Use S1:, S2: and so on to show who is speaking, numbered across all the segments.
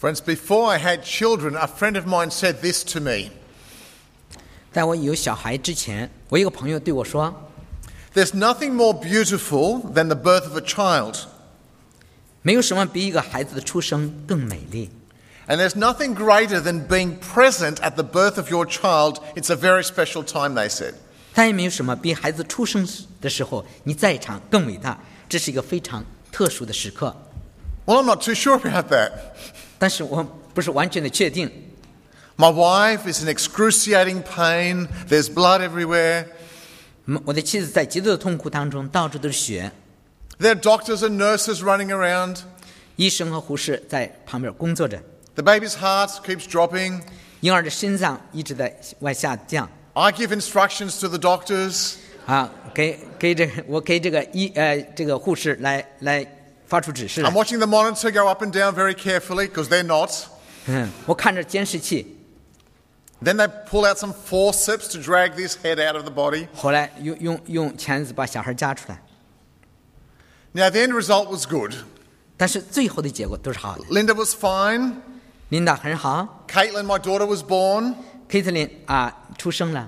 S1: Friends, before I had children, a friend of mine said this to me.
S2: 在我有小孩之前，我一个朋友对我说
S1: There's nothing more beautiful than the birth of a child.
S2: 没有什么比一个孩子的出生更美丽，
S1: And there's nothing greater than being present at the birth of your child. It's a very special time, they said.
S2: 但也没有什么比孩子出生的时候你在场更伟大，这是一个非常特殊的时刻。
S1: Well, I'm not too sure about that.
S2: 但是我不是完全的确定。
S1: My wife is in excruciating pain. There's blood everywhere.
S2: 我的妻子在极度的痛苦当中，到处都是血，
S1: There are doctors and nurses running around.
S2: 医生和护士在旁边工作着，
S1: The baby's heart keeps dropping.
S2: 婴儿的心脏一直在往下降。
S1: I give instructions to the doctors.
S2: 我给这个护士来发出指示来
S1: I'm watching the monitor go up and down very carefully because they're not.
S2: 我看着监视器，
S1: Then they pull out some forceps to drag this head out of the body.
S2: 后来用钳子把小孩夹出来，
S1: Now, the end result was good.
S2: 但是最后的结果都是好的。
S1: Linda was fine.
S2: 琳达很好，
S1: Caitlin, my daughter, was born.
S2: 凯特琳出生了，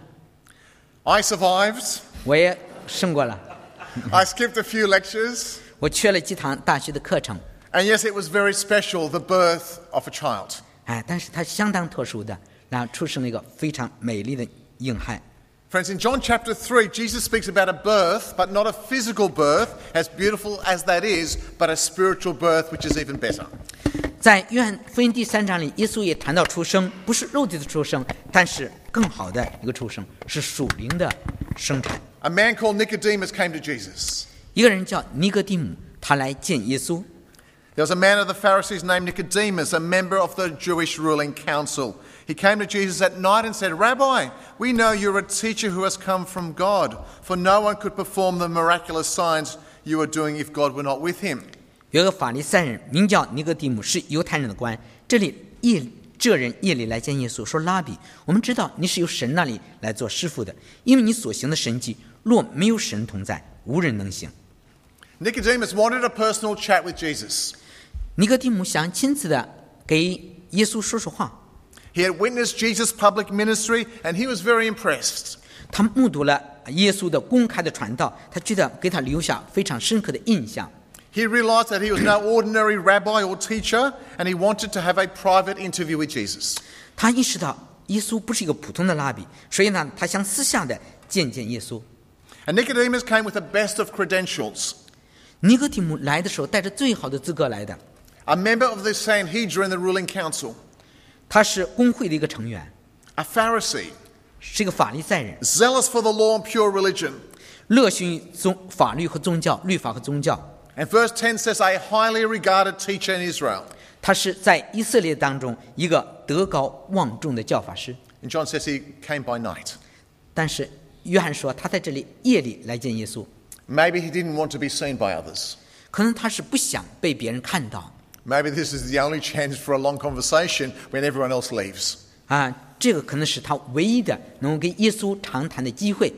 S1: I survived.
S2: 我也胜过了。
S1: I skipped a few lectures.
S2: 我缺了几堂大学的课程，
S1: And yes, it was very special, the birth of a child.
S2: 但是它相当特殊的，然后出生了一个非常美丽的婴孩。
S1: Friends, in John chapter 3, Jesus speaks about a birth, but not a physical birth, as beautiful as that is, but a spiritual birth, which is even better.
S2: 在约翰福音第3章里，耶稣也谈到出生，不是肉体的出生，但是更好的一个出生，是属灵的生产。
S1: A man called Nicodemus came to Jesus.
S2: 一个人叫尼哥底母，他来见耶稣。
S1: There was a man of the Pharisees named Nicodemus, a member of the Jewish ruling council. He came to Jesus at night and said, Rabbi, we know you're a teacher who has come from God, for no one could perform the miraculous signs you are doing if God were not with him.
S2: 有个法利赛人名叫尼哥底母，是犹太人的官。这人夜里来见耶稣，说：“拉比，我们知道你是由神那里来做师傅的，因为你所行的神迹，若没有神同在，无人能行。”
S1: Nicodemus wanted a personal chat with Jesus.
S2: 尼哥底母想亲自的给耶稣说说话。
S1: He had witnessed Jesus' public ministry, and he was very impressed.
S2: 他目睹了耶稣的公开的传道，他觉得给他留下非常深刻的印象。
S1: He realized that he was no ordinary rabbi or teacher, and he wanted to have a private interview with Jesus.
S2: 他意识到耶稣不是一个普通的拉比，所以呢，他想私下的见耶稣。
S1: And Nicodemus came with the best of credentials.
S2: 尼哥底母来的时候带着最好的资格来的，
S1: A member of the Sanhedrin, the ruling council.
S2: 他是公会的一个成员，
S1: A Pharisee.
S2: 是一个法利赛人，
S1: Zealous for the law and pure religion.
S2: 热心于法律和宗教、律法和宗教。
S1: And verse 10 says, a highly regarded teacher in Israel.
S2: 他是在以色列当中一个德高望重的教法师。
S1: And John says he came by night.
S2: 但是约翰说他在这里夜里来见耶稣，
S1: Maybe he didn't want to be seen by others.
S2: 可能他是不想被别人看到
S1: Maybe this is the only chance for a long conversation when everyone else leaves.
S2: 这个可能是他唯一的能够跟耶稣长谈的机会。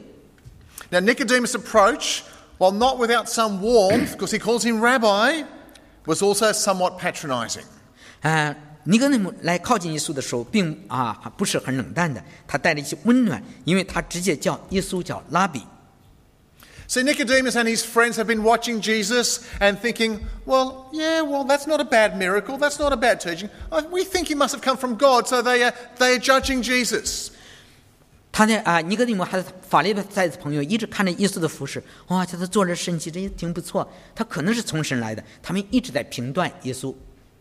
S1: Now Nicodemus' approach, while not without some warmth, because he calls him rabbi, was also somewhat patronizing.
S2: 尼哥底母来靠近耶稣的时候，并不是很冷淡的，他带着一些温暖，因为他直接叫耶稣叫拉比。
S1: See, Nicodemus and his friends have been watching Jesus and thinking, well, that's not a bad miracle. That's not a bad teaching. We think he must have come from God, so they are judging Jesus.
S2: 他的尼哥底母还有法利赛的朋友一直看着耶稣的服饰，哇，他做了神迹，这也挺不错，他可能是从神来的。他们一直在评断耶稣。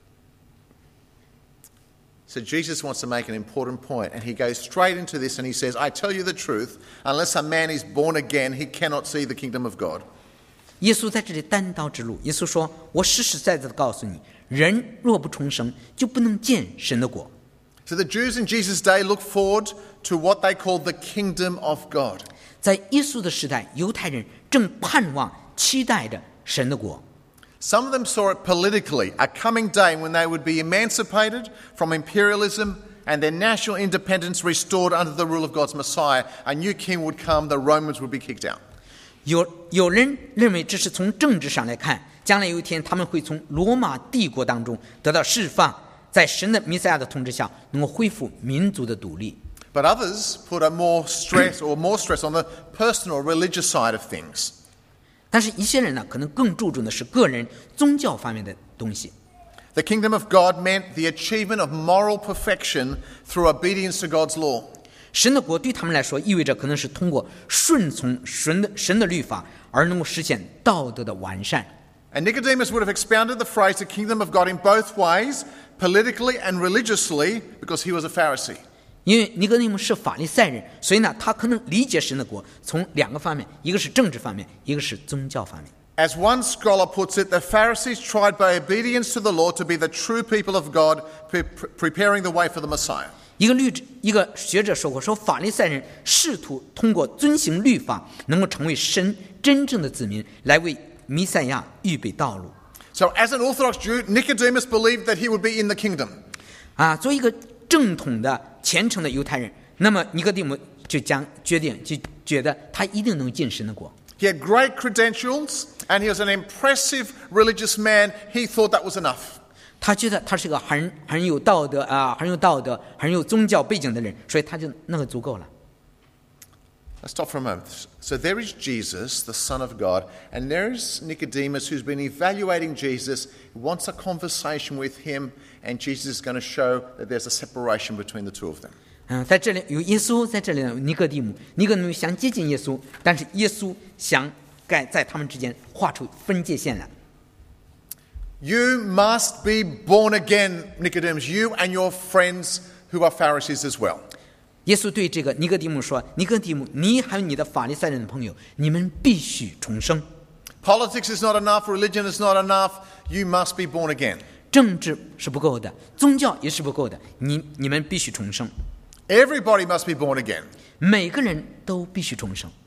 S1: So Jesus wants to make an important point, and he goes straight into this and he says, I tell you the truth, unless a man is born again, he cannot see the kingdom of God.
S2: 耶稣在这里单刀直入，耶稣说：“我实实在在的告诉你，人若不重生，就不能见神的国。”
S1: So the Jews in Jesus' day look forward to what they called the kingdom of God.
S2: 在耶稣的时代，犹太人正盼望、期待着神的国。
S1: Some of them saw it politically, a coming day when they would be emancipated from imperialism and their national independence restored under the rule of God's Messiah. A new king would come, the Romans would be kicked out.
S2: 有人认为这是从政治上来看，将来有一天他们会从罗马帝国当中得到释放， 在神的弥赛亚的统治下，能够恢复民族的独立。
S1: But others put more stress on the personal, religious side of things.
S2: 但是一些人呢，可能更注重的是个人宗教方面的东西。
S1: The kingdom of God meant the achievement of moral perfection through obedience to God's law.
S2: 神的国对他们来说，意味着可能是通过顺从神的律法，而能够实现道德的完善。
S1: And Nicodemus would have expounded the phrase the kingdom of God in both ways, politically and religiously, because he was a Pharisee.
S2: 因为尼哥底母是法利赛人，所以呢，他可能理解神的国从两个方面，一个是政治方面，一个是宗教方面。
S1: As one scholar puts it, the Pharisees tried by obedience to the law to be the true people of God, preparing the way for the Messiah.
S2: 一个学者说过，说法利赛人试图通过遵行律法，能够成为神真正的子民，来为弥赛亚预备道路。
S1: So as an Orthodox Jew, Nicodemus believed that he would be in the kingdom.
S2: 作为一个正统的虔诚的犹太人，那么尼哥底母就觉得他一定能进神的国。
S1: He had great credentials, and he was an impressive religious man. He thought that was enough.
S2: 他觉得他是个很有道德很有宗教背景的人，所以他就那个足够了。
S1: Let's stop for a moment. So there is Jesus, the Son of God, and there is Nicodemus who's been evaluating Jesus, who wants a conversation with him, and Jesus is going to show that there's a separation between the two of them.
S2: 在这里有耶稣，在这里有尼哥底母想接近耶稣，但是耶稣想在他们之间画出分界线来。
S1: You must be born again, Nicodemus, you and your friends who are Pharisees as well.
S2: 耶稣对这个尼哥底母说：“尼哥底母，你还有你的法利赛人的朋友，你们必须重生。
S1: Politics is not enough, religion is not enough, you must be born again.
S2: 政治是不够的，宗教也是不够的，你们必须重生。
S1: Everybody must be born again.
S2: 每个人都必须重生。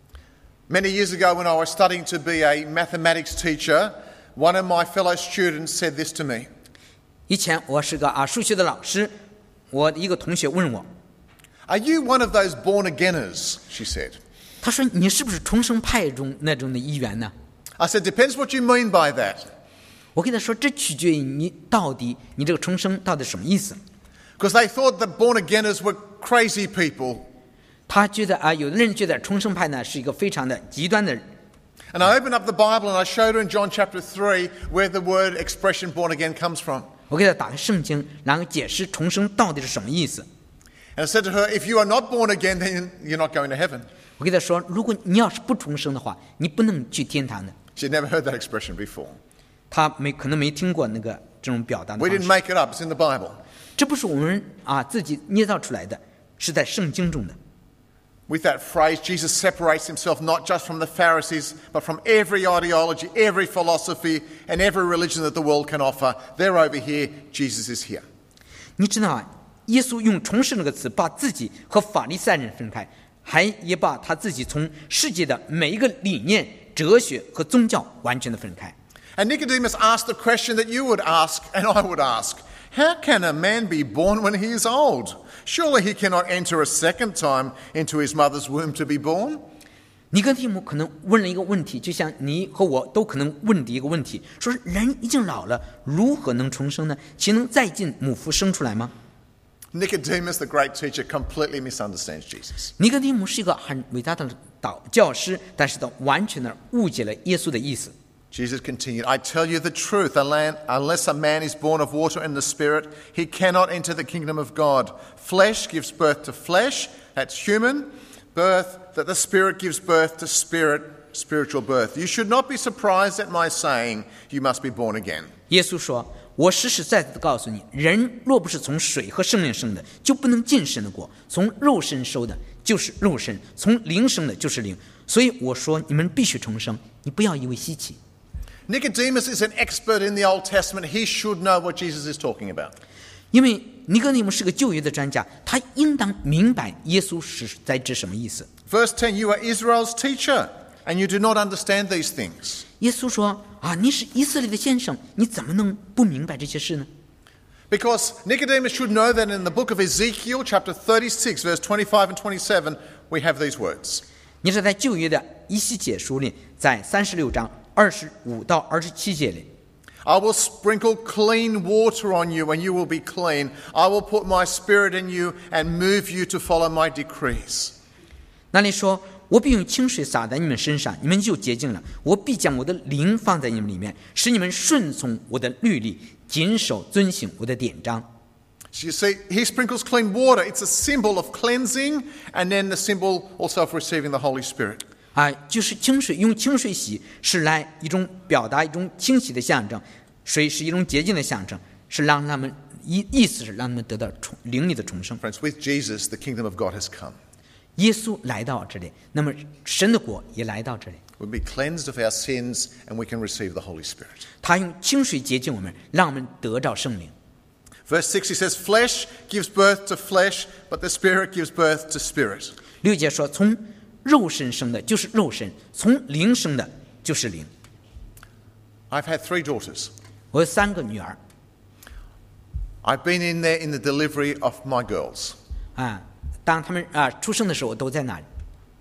S1: Many years ago when I was studying to be a mathematics teacher, one of my fellow students said this to me.
S2: 以前我是个数学的老师，我的一个同学问我，
S1: Are you one of those born againers? She said.
S2: 他说你是不是重生派中那种的一员呢？
S1: I said, depends what you mean by that.
S2: 我跟他说，这取决于你这个重生到底什么意思。
S1: Because they thought that born againers were crazy people.
S2: 他觉得有的人觉得重生派呢是一个非常的极端的人。
S1: And I opened up the Bible and I showed her in John chapter 3 where the word expression born again comes from.
S2: 我给他打开圣经，然后解释重生到底是什么意思。
S1: And I said to her, if you are not born again, then you're not going to heaven.
S2: 我跟他说，如果你要是不重生的话，你不能去天堂的。
S1: She'd never heard that expression before.
S2: 他可能没听过这种表达的
S1: We
S2: 方
S1: didn't
S2: 式。
S1: make it up, it's in the Bible.
S2: 这不是我们自己捏造出来的，是在圣经中的。
S1: With that phrase, Jesus separates himself not just from the Pharisees, but from every ideology, every philosophy, and every religion that the world can offer. They're over here, Jesus is here.
S2: 你知道耶稣用重生这个词把自己和法利赛人分开，也把他自己从世界的每一个理念、哲学和宗教完全的分开。
S1: And Nicodemus asked the question that you would ask and I would ask. How can a man be born when he is old? Surely he cannot enter a second time into his mother's womb to be born.
S2: 尼哥底母可能问了一个问题，就像你和我都可能问的一个问题，说人已经老了，如何能重生呢？岂能再进母腹生出来吗？
S1: Nicodemus, the great teacher, completely misunderstands Jesus.
S2: 尼哥底母是一个很伟大的教师，但是他完全的误解了耶稣的意思。
S1: Jesus continued, I tell you the truth, unless a man is born of water and the Spirit, he cannot enter the kingdom of God. Flesh gives birth to flesh, that's human birth, that the Spirit gives birth to spirit, spiritual birth. You should not be surprised at my saying, you must be born again.
S2: 耶稣说，我实实在在的告诉你，人若不是从水和圣灵生的，就不能进神的国。从肉身收的就是肉身，从灵生的就是灵。所以我说，你们必须重生，你不要以为稀奇。
S1: Nicodemus is an expert in the Old Testament. He should know what Jesus is talking about.
S2: 因为尼哥底母是个旧约的专家，他应当明白耶稣是在指什么意思。
S1: Verse 10, you are Israel's teacher, and you do not understand these things.
S2: 耶稣说你是以色列的先生，你怎么能不明白这些事呢？
S1: Because Nicodemus should know that in the book of Ezekiel, chapter 36, verse 25 and 27, we have these words.
S2: 你是在旧约的以西结书里，在36章25到27节里。
S1: I will sprinkle clean water on you, and you will be clean. I will put my spirit in you and move you to follow my decrees.
S2: 那里说，我必用清水洒在你们身上，你们就洁净了。我必将我的灵放在你们里面，使你们顺从我的律例，谨守遵行我的典章。
S1: So you see, he sprinkles clean water. It's a symbol of cleansing, and then the symbol also of receiving the Holy Spirit.
S2: 就是清水，用清水洗是来一种表达一种清洗的象征，水是一种洁净的象征，是让他们意思是让他们得到灵力的重生。
S1: Friends, with Jesus, the kingdom of God has come.
S2: 耶稣来到这里，那么神的国也来到这里。
S1: We'll be cleansed of our sins, and we can receive the Holy Spirit.
S2: 他用清水洁净我们，让我们得到圣灵。
S1: Verse 6, he says, flesh gives birth to flesh, but the Spirit gives birth to spirit.
S2: 6节说，从肉身生的就是肉身，从灵生的就是灵。
S1: I've had 3 daughters.
S2: 我有3个女儿。
S1: I've been in there in the delivery of my girls.
S2: 当他们出生的时候，我都在那里。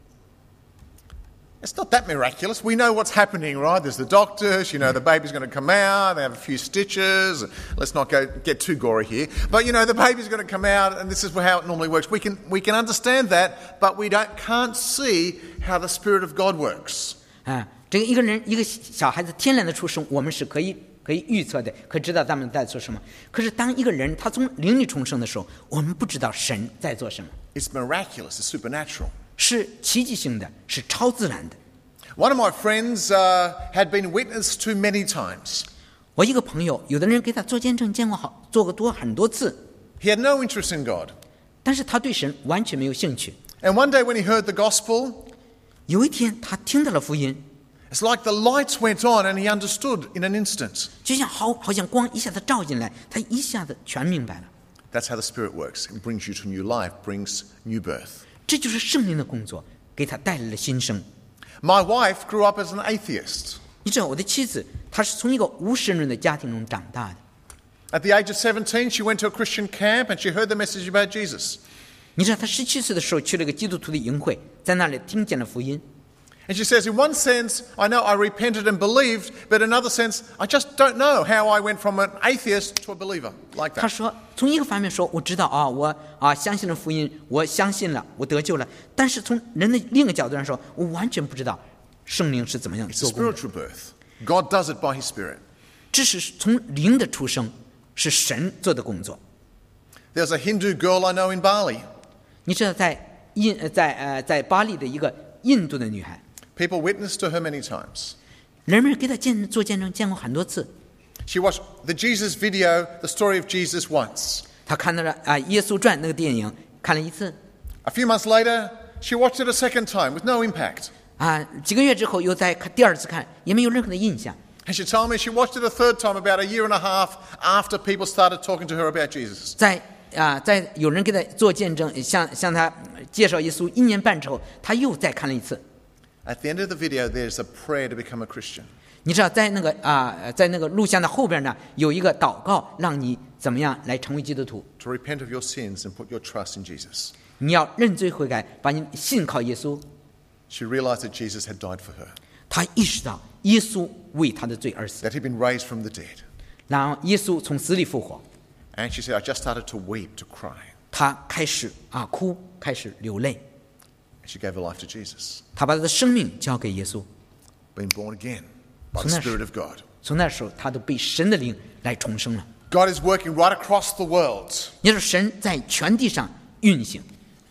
S1: It's not that miraculous. We know what's happening, right? There's the doctors, the baby's going to come out, they have a few stitches. Let's not get too gory here. But, the baby's going to come out, and this is how it normally works. We can understand that, but we can't see how the Spirit of God works.
S2: 这个一个小孩子天然的出生，我们是可以预测的，可以知道他们在做什么。可是当一个人他从灵里重生的时候，我们不知道神在做什么。
S1: It's miraculous, it's supernatural.
S2: 是奇迹性的，是超自然的。
S1: One of my friends had been witnessed to many times.
S2: 我一个朋友，有的人给他做见证，做过很多次。
S1: He had no interest in God.
S2: 但是他对神完全没有兴趣。
S1: And one day when he heard the gospel,
S2: 有一天他听到了福音，
S1: it's like the lights went on and he understood in an instant.
S2: 就像好像光一下子照进来，他一下子全明白了。
S1: That's how the Spirit works. It brings you to new life, brings new birth.
S2: 这就是圣灵的工作，给他带来了新生。
S1: My wife grew up as an atheist.
S2: 你知道我的妻子，她是从一个无神论的家庭中长大的。
S1: At the age of 17, she went to a Christian camp and she heard the message about Jesus.
S2: 你知道她17岁的时候去了个基督徒的营会，在那里听见了福音。
S1: And she says, in one sense, I know I repented and believed, but in another sense, I just don't know how I went from an atheist to a believer like
S2: 她
S1: that.
S2: 说，从一个方面说，我知道我相信了福音，我相信了，我得救了。但是从人的另一个角度上说，我完全不知道圣灵是怎么样
S1: It's a
S2: 做工的。
S1: spiritual birth. God does it by His Spirit.
S2: 这是从灵的出生，是神做的工作。
S1: There's a Hindu girl I know in Bali.
S2: 你知道在巴黎的一个印度的女孩，
S1: People witnessed to her many times.
S2: 人们给她做见证，见过很多次。
S1: She watched the Jesus video, the story of Jesus, once.
S2: 她看到了耶稣传那个电影，看了一次。
S1: A few months later, she watched it a second time with no impact.
S2: 几个月之后又再看第二次看，也没有任何的印象。
S1: And she told me she watched it a third time about a year and a half after people started talking to her about Jesus.
S2: 在有人给她做见证，向她介绍耶稣1年半之后，她又再看了一次。
S1: At the end of the video, there's a prayer to become a Christian.
S2: 你知道在那个录像的后边呢，有一个祷告，让你怎么样来成为基督徒。
S1: To repent of your sins and put your trust in Jesus.
S2: 你要认罪悔改，把你信靠耶稣。
S1: She realized that Jesus had died for her,
S2: 她意识到耶稣为她的罪而死，
S1: that he'd been raised from the dead.
S2: 然后耶稣从死里复活。
S1: And she said, I just started to weep, to cry.
S2: 她开始哭，开始流泪。
S1: And she gave her life to Jesus,
S2: 她把她的生命交给耶稣。
S1: being born again by the
S2: So
S1: Spirit of God.
S2: 从那时候，她都被神的灵来重生了。
S1: God is working right across the world.
S2: 也就是神在全地上运行。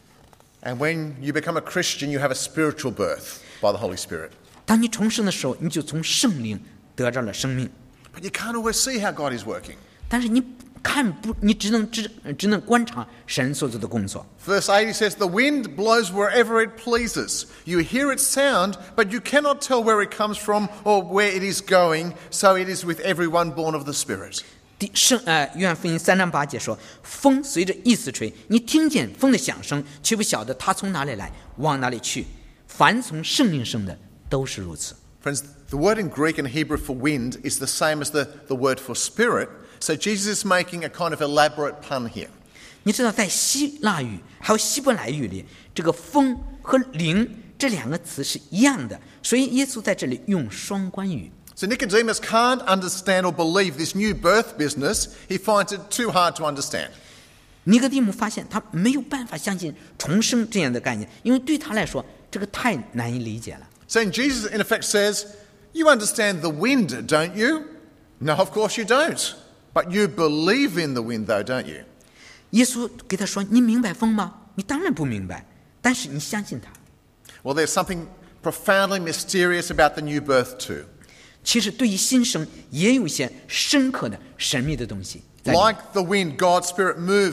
S1: And when you become a Christian, you have a spiritual birth by the Holy Spirit.
S2: 当你重生的时候，你就从圣灵得着了生命。
S1: But you can't always see how God is working.
S2: 但是你只能观察神所做的工作。
S1: Verse 80 says, The wind blows wherever it pleases. You hear its sound, but you cannot tell where it comes from or where it is going. So it is with everyone born of the Spirit.
S2: 约翰福音3章8节说，风随着意思吹，你听见风的响声，却不晓得它从哪里来，往哪里去。凡从圣灵生的，都是如此。
S1: Friends, the word in Greek and Hebrew for wind is the same as the word for spirit. So Jesus is making a kind of elaborate pun here.
S2: 你知道，在希腊语还有希伯来语里，这个风和灵这2个词是一样的，所以耶稣在这里用双关语。
S1: So Nicodemus can't understand or believe this new birth business. He finds it too hard to understand.
S2: 尼哥底母发现他没有办法相信重生这样的概念，因为对他来说这个太难以理解了。
S1: So Jesus in effect says, you understand the wind, don't you? No, of course you don't. But you believe in the wind though, don't you?
S2: 耶稣给他说：“你明白风吗？你当然不明白，但是你相信他。”
S1: Well, there's something profoundly mysterious about the new birth too.
S2: 其实对于新生也有一些深刻的神秘的东西。
S1: Like the wind, God's Spirit moves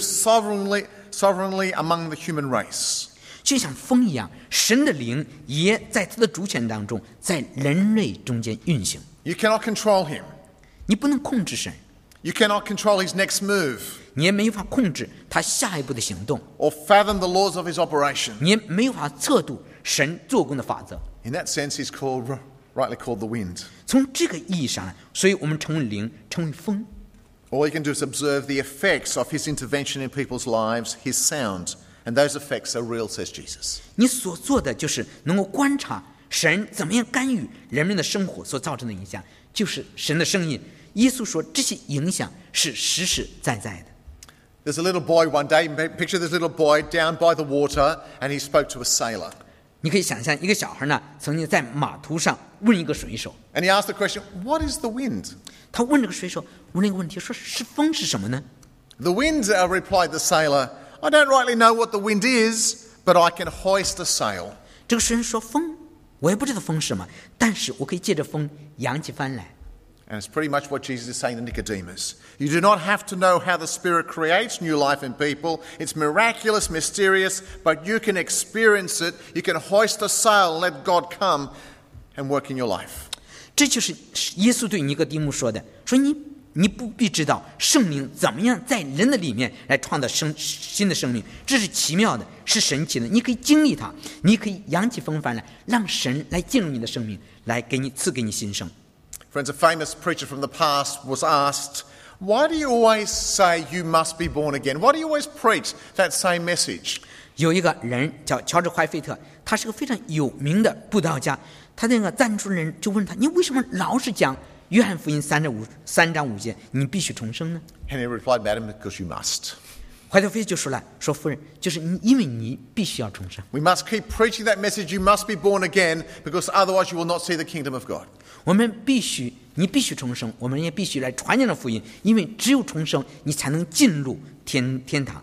S1: sovereignly among the human race.
S2: 就像风一样，神的灵也在他的主权当中，在人类中间运行。
S1: You cannot control him.
S2: 你不能控制神，
S1: You cannot control his next move
S2: 你也没法控制他下一步的行动，
S1: or fathom the laws of his operation.
S2: 你也没法测度神做工的法则。
S1: In that sense, he's rightly called the wind.
S2: 从这个意义上来，所以我们称为灵，称为风。
S1: All you can do is observe the effects of his intervention in people's lives, his sound, and those effects are real, says Jesus.
S2: 你所做的就是能够观察神怎么样干预人们的生活所造成的影响，就是神的声音。耶稣说这些影响是实实在在的。
S1: There's a little boy one day, picture this little boy down by the water, and he spoke to a sailor.
S2: 你可以想象一个小孩呢，曾经在码头上问一个水手，
S1: And he asked the question, what is the wind?
S2: 他问这个水手问了一个问题，说是风是什么呢？
S1: The wind, replied the sailor, I don't rightly know what the wind is, but I can hoist a sail.
S2: 这个水手说风，我也不知道风是什么，但是我可以借着风扬起帆来。
S1: And it's pretty much what Jesus is saying to Nicodemus. You do not have to know how the Spirit creates new life in people. It's miraculous, mysterious, but you can experience it. You can hoist a sail and let God come and work in your life.
S2: 这就是耶稣对尼哥底母说的，说你不必知道圣灵怎么样在人的里面来创造新的生命，这是奇妙的，是神奇的。你可以经历它，你可以扬起风帆来，让神来进入你的生命，来赐给你新生。
S1: Friends, a famous preacher from the past was asked, why do you always say you must be born again? Why do you always preach that same message?
S2: 有一个人叫乔治·怀菲特，他是个非常有名的布道家。他那个赞助人就问他：“你为什么老是讲约翰福音3章5节，你必须重生呢？”
S1: And he replied, Madam, because you must.
S2: 怀特菲就说了：“说夫人，就是因为你必须要重生。
S1: We must keep preaching that message, you must be born again, because otherwise you will not see the kingdom of God.
S2: 你必须重生，我们也必须来传讲这福音，因为只有重生，你才能进入天堂。”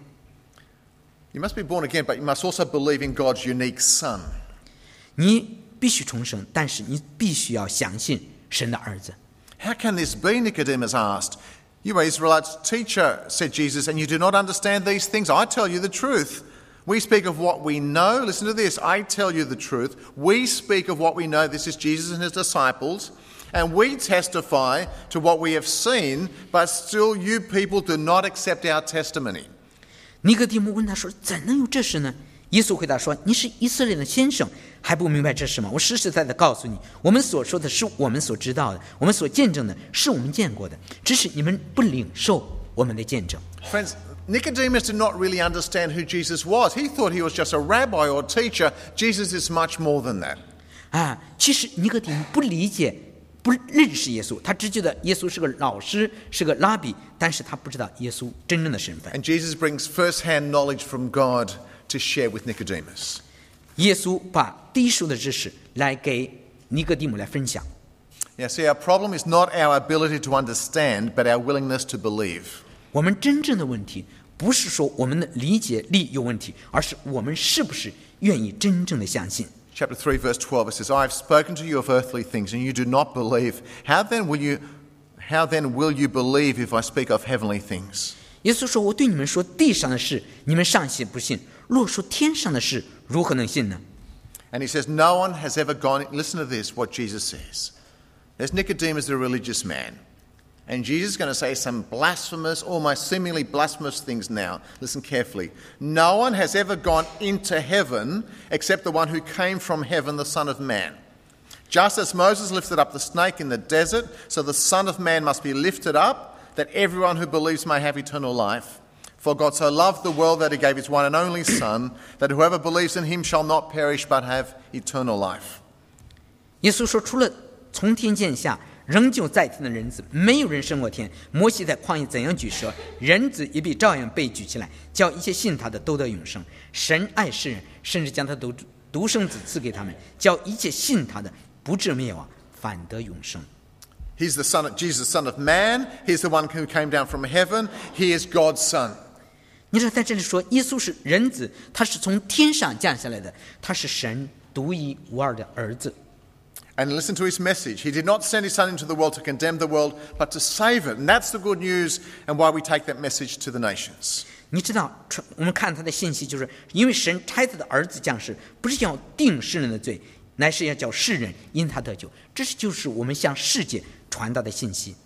S1: You must be born again, but you must also believe in God's unique Son.
S2: 你必须重生，但是你必须要相信神的儿子。
S1: How can this be? Nicodemus asked. You are Israelites' teacher, said Jesus, and you do not understand these things. I tell you the truth. We speak of what we know. Listen to this. I tell you the truth. We speak of what we know. This is Jesus and his disciples. And we testify to what we have seen, but still you people do not accept our testimony.
S2: 尼哥底母问他说：“怎能有这事呢？”耶稣回答说：“你是以色列的先生，还不明白这事吗？我实实在在地告诉你，我们所说的是我们所知道的，我们所见证的是我们见过的，只是你们不领受我们的见证。”
S1: Friends, Nicodemus did not really understand who Jesus was. He thought he was just a rabbi or teacher. Jesus is much more than that.
S2: 其实尼哥底母不理解、不认识耶稣，他只觉得耶稣是个老师，是个拉比，但是他不知道耶稣真正的身份。
S1: And Jesus brings first-hand knowledge from God to share with Nicodemus.
S2: 耶稣把第一手的知识来给尼哥底母来分享。
S1: Now, see, our problem is not our ability to understand, but our willingness to believe.
S2: 我们真正的问题不是说我们的理解力有问题，而是我们是不是愿意真正的相信。
S1: Chapter 3, verse 12, it says, I have spoken to you of earthly things, and you do not believe. How then will you believe if I speak of heavenly things?
S2: 耶稣说：“我对你们说地上的事，你们尚且不信；若说天上的事，如何能信呢？”
S1: And he says, no one has ever gone... Listen to this, what Jesus says. There's Nicodemus, the religious man. And Jesus is going to say some blasphemous, almost seemingly blasphemous things now. Listen carefully. No one has ever gone into heaven except the one who came from heaven, the Son of Man. Just as Moses lifted up the snake in the desert, so the Son of Man must be lifted up, that everyone who believes may have eternal life. For God so loved the world that he gave his one and only Son, that whoever believes in him shall not perish but have eternal life.
S2: 耶稣说：“除了从天降下仍旧在天的人子，没有人升过天。摩西在旷野怎样举蛇，人子也必照样被举起来，叫一切信他的都得永生。神爱世人，甚至将他独生子赐给他们，叫一切信他的不至灭亡，反得永生。
S1: He's the son of Jesus, son of man. He's the one who came down from heaven. He is God's son.
S2: 你知道在这里说耶稣是人子，他是从天上降下来的，他是神独一无二的儿子。
S1: And listen to his message. He did not send his son into the world to condemn the world, but to save it. And that's the good news and why we take that message to the nations.
S2: 你知道我们看他的信息，就是因为神差他的儿子降世，不是要定世人的罪，乃是要叫世人因他得救。这就是我们向世界传达的信息。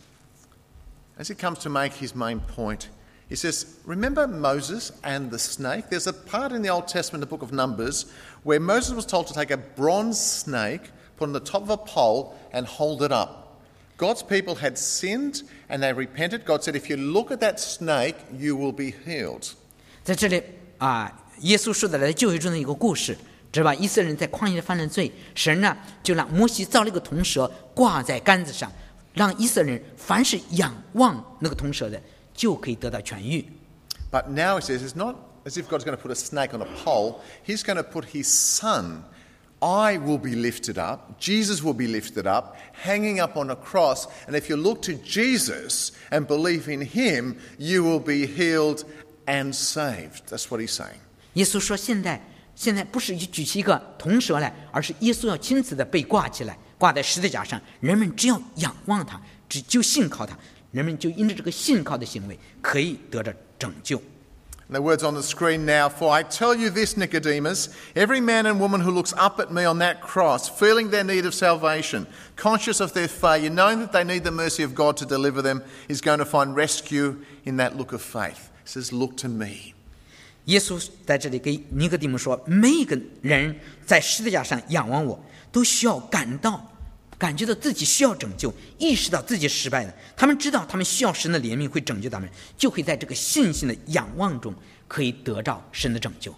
S1: As he comes to make his main point, he says, remember Moses and the snake? There's a part in the Old Testament, the book of Numbers, where Moses was told to take a bronze snake, put it on the top of a pole and hold it up. God's people had sinned and they repented. God said, if you look at that snake, you will be healed.
S2: 在这里耶稣说的来旧约中的一个故事，知道吧？以色列人在旷野犯了罪，神呢就让摩西造了一个铜蛇挂在杆子上，让以色列人凡是仰望那个铜蛇的，就可以得到痊愈。
S1: But now he says, it's not as if God's going to put a snake on a pole. He's going to put his son. I will be lifted up. Jesus will be lifted up, hanging up on a cross. And if you look to Jesus and believe in him, you will be healed and saved. That's what he's saying.
S2: 耶稣说现在不是举起一个铜蛇来，而是耶稣要亲自的被挂起来，挂在十字架上。人们只要仰望他，就信靠他，人们就因着这个信靠的行为，可以得着拯救。
S1: And the words on the screen now, for I tell you this, Nicodemus, every man and woman who looks up at me on that cross, feeling their need of salvation, conscious of their failure, knowing that they need the mercy of God to deliver them, is going to find rescue in that look of faith. He says, look to me.
S2: 耶稣在这里给尼哥底母说，每一个人在十字架上仰望我，都需要感觉到自己需要拯救，意识到自己失败的。他们知道他们需要神的怜悯会拯救他们，就会在这个信心的仰望中可以得到神的拯救。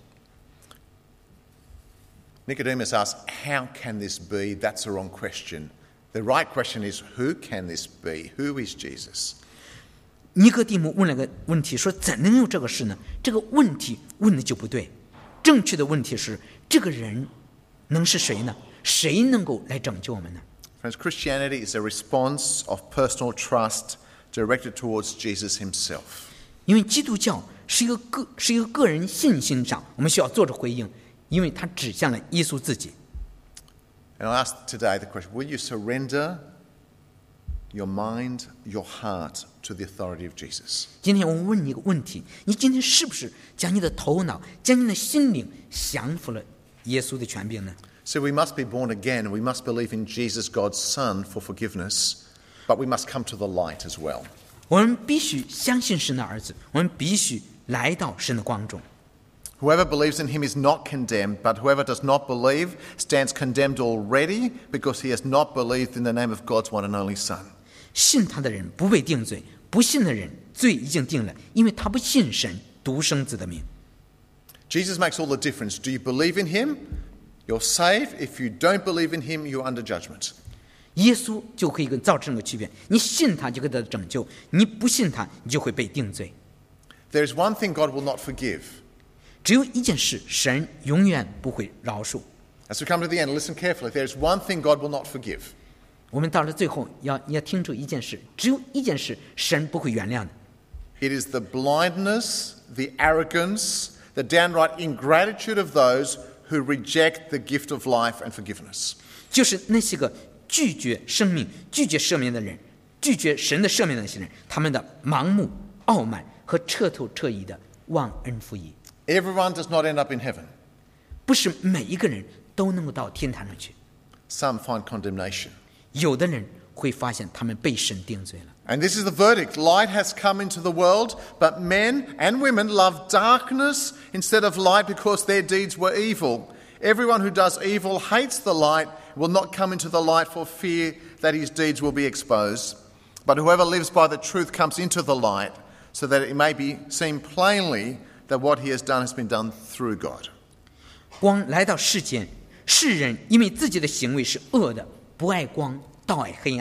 S1: Nicodemus asks, how can this be? That's the wrong question. The right question is, who can this be? Who is Jesus?
S2: 尼哥底母问了个问题，说怎能有这个事呢？这个问题问的就不对。正确的问题是，这个人能是谁呢？谁能够来拯救我们呢？
S1: Friends, Christianity is a response of personal trust directed towards Jesus himself.
S2: 因为基督教是一个个人信心上，我们需要做着回应，因为它指向了耶稣自己。
S1: And I ask today the question, will you surrender your mind, your heart to the authority of Jesus?
S2: 今天我问你一个问题，你今天是不是将你的头脑、将你的心灵降服了耶稣的权柄呢？
S1: So we must be born again, and we must believe in Jesus, God's Son, for forgiveness, but we must come to the light as well.
S2: 我们必须相信神的儿子，我们必须来到神的光中。
S1: Whoever believes in him is not condemned, but whoever does not believe stands condemned already because he has not believed in the name of God's one and only Son.
S2: 信他的人不被定罪，不信的人罪已经定了，因为他不信神独生子的名。
S1: Jesus makes all the difference. Do you believe in him? You're saved. If you don't believe in him, you're under judgment.
S2: 耶稣就可以造成个区别，你信他就可以得到拯救，你不信他，你就会被定罪。
S1: There is one thing God will not forgive.
S2: 只有一件事，神永远不会饶恕。
S1: As we come to the end, listen carefully. There is one thing God will not forgive.
S2: 我们到了最后，你要听出一件事，只有一件事，神不会原谅的。
S1: It is the blindness, the arrogance, the downright ingratitude of those who reject the gift of life and forgiveness.
S2: 就是那些个拒绝生命、拒绝赦免的人，拒绝神的赦免的那些人，他们的盲目、傲慢和彻头彻尾的忘恩负义。
S1: Everyone does not end up in heaven.
S2: 不是每一个人都能够到天堂上去，
S1: Some find condemnation.
S2: 有的人会发现他们被神定罪了。
S1: And this is the verdict. Light has come into the world, but men and women love darkness instead of light because their deeds were evil. Everyone who does evil hates the light, will not come into the light for fear that his deeds will be exposed. But whoever lives by the truth comes into the light, so that it may be seen plainly that what he has done has been done through God.
S2: 光来到世间，世人因为自己的行为是恶的，不爱光，倒爱黑暗，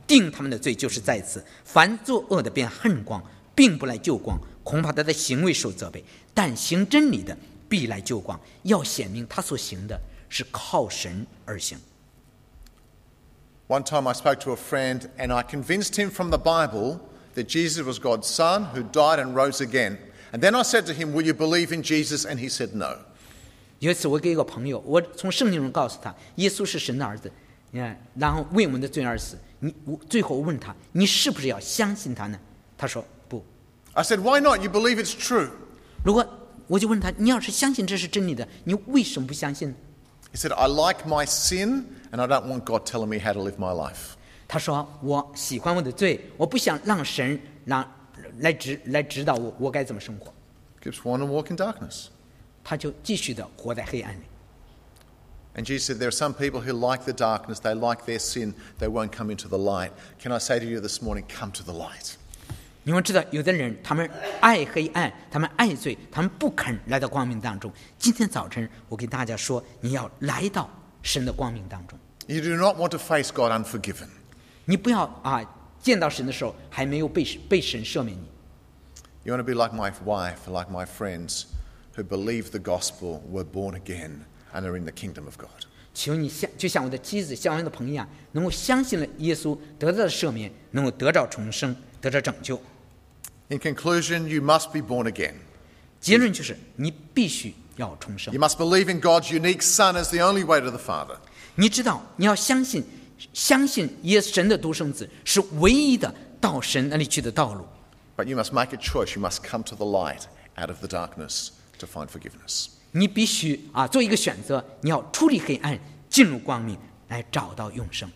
S2: 定他们的罪就是在此。凡作恶的便恨光，并不来救光，恐怕他的行为受责备；但行真理的必来救光，要显明他所行的是靠神而行。
S1: One time I spoke to a friend and I convinced him from the Bible that Jesus was God's son who died and rose again. And then I said to him, will you believe in Jesus? And he said no.
S2: 有一次我给一个朋友，我从圣经中告诉他耶稣是神的儿子，然后为我们的罪而死。最后我问他，你是不是要相信他呢？他说不。
S1: I said, why not? You believe it's true.
S2: 如果我就问他，你要是相信这是真理的，你为什么不相信呢？
S1: He said, I like my sin and I don't want God telling me how to live my life.
S2: 他说我喜欢我的罪，我不想让神来指导我该怎么生活。
S1: Keeps wanting to walk in darkness.
S2: 他就继续的活在黑暗里。
S1: And Jesus said, there are some people who like the darkness, they like their sin, they won't come into the light. Can I say to you this morning, come to the light.
S2: 你们知道，有的人他们爱黑暗，他们爱罪，他们不肯来到光明当中。今天早晨，我给大家说，你要来到神的光明当中。
S1: You do not want to face God unforgiven.
S2: 你不要见到神的时候还没有被神赦免你。
S1: You want to be like my wife, like my friends who believe the gospel, were born again, and are in the kingdom of God.
S2: 求你就像我的妻子，像我的朋友一样，能够相信了耶稣，得到赦免，能够得着重生，得着拯救。
S1: In conclusion, you must be born again.
S2: 结论就是你必须要重生。
S1: You must believe in God's unique Son as the only way to the Father.
S2: 你知道，你要相信神的独生子是唯一的到神那里去的道路。
S1: But you must make a choice. You must come to the light out of the darkness to find forgiveness.
S2: 你必须做一个选择，你要出离黑暗，进入光明，来找到永生。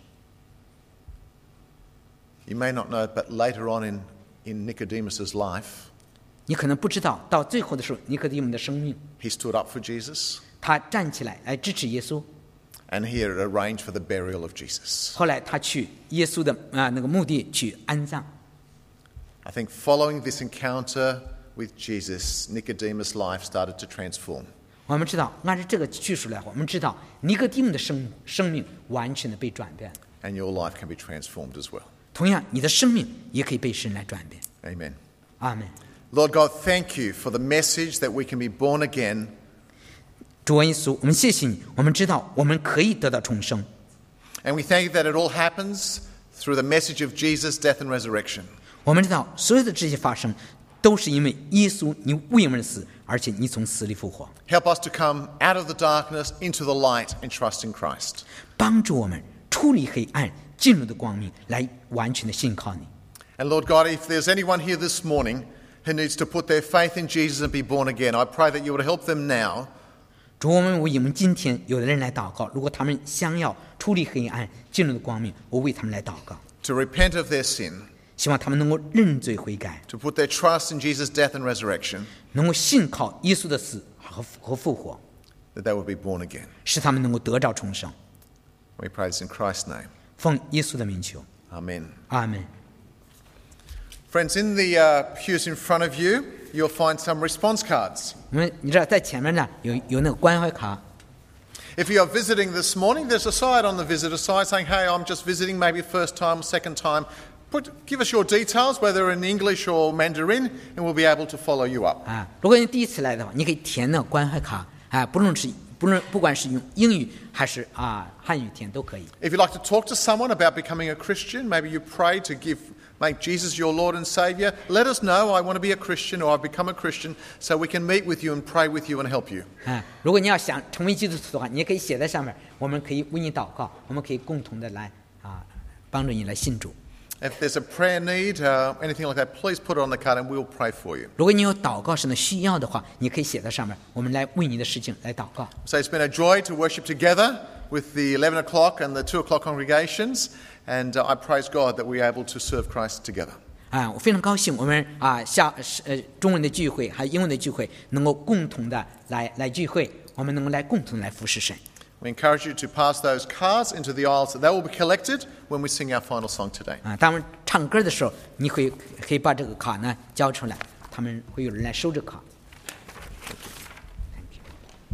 S1: You may not know, but later on in Nicodemus' life,
S2: 你可能不知道，到最后的时候，尼科底母的生命，
S1: he stood up for Jesus
S2: 他站起来来支持耶稣。
S1: and he had arranged for the burial of Jesus.
S2: 后来他去耶稣的那个墓地去安葬。
S1: I think following this encounter with Jesus, Nicodemus' life started to transform.
S2: 我们知道，按照这个叙述来，我们知道尼哥底母的生命完全的被转变了。
S1: And your life can be transformed as well.
S2: 同样，你的生命也可以被神来转变。
S1: Amen.
S2: 阿门。
S1: Lord God, thank you for the message that we can be born again.
S2: 主耶稣，我们谢谢你，我们知道我们可以得到重生。
S1: And we thank you that it all happens through the message of Jesus' death and resurrection.
S2: 我们知道所有的这些发生，都是因为耶稣你为我们死，而且你从死里复活。
S1: Help us to come out of the darkness into the light and trust in Christ.
S2: 帮助我们出离黑暗，进入的光明，来完全的信靠你。
S1: And Lord God, if there's anyone here this morning who needs to put their faith in Jesus and be born again, I pray that you would help them now.
S2: 主，我们今天有的人来祷告，如果他们想要出离黑暗，进入的光明，我为他们来祷告，
S1: To repent of their sin,
S2: 希望他们能够认罪悔改，
S1: to put their trust in Jesus' death and resurrection,
S2: 能够信靠耶稣的死和复活，
S1: that they would be born again.
S2: 使他们能够得着重生。
S1: We pray this in Christ's name.
S2: 奉耶稣的名求，
S1: Amen.
S2: 阿门。
S1: Friends, in the pews in front of you, you'll find some response cards.
S2: 你知道在前面呢有那个关怀卡。
S1: If you are visiting this morning, there's a side on the visitor side saying, hey, I'm just visiting, maybe first time, second time. Give us your details, whether in English or Mandarin, and we'll be able to follow you up.
S2: 如果你第一次来的话，你可以填那个关怀卡，不管是用英语还是汉语填都可以。
S1: If you'd like to talk to someone about becoming a Christian, maybe you pray to make Jesus your Lord and Saviour, let us know, I want to be a Christian or I've become a Christian, so we can meet with you and pray with you and help you.
S2: 如果你要想成为基督徒的话，你也可以写在上面，我们可以为你祷告，我们可以共同的来帮助你来信主。
S1: If there's a prayer need, anything like that, please put it on the card and we'll pray for you.
S2: 如果你有祷告上的需要的话，你可以写在上面，我们来为你的事情来祷告。
S1: So it's been a joy to worship together with the 11 o'clock and the 2 o'clock congregations, and I praise God that we're able to serve Christ together.
S2: 我非常高兴，我们中文的聚会还有英文的聚会能够共同的来聚会，我们能够来共同来服侍神。
S1: We encourage you to pass those cards into the aisles. They will be collected when we sing our final song today.
S2: 当我们唱歌的时候，你可以把这个卡呢交出来，他们会有人来收这卡。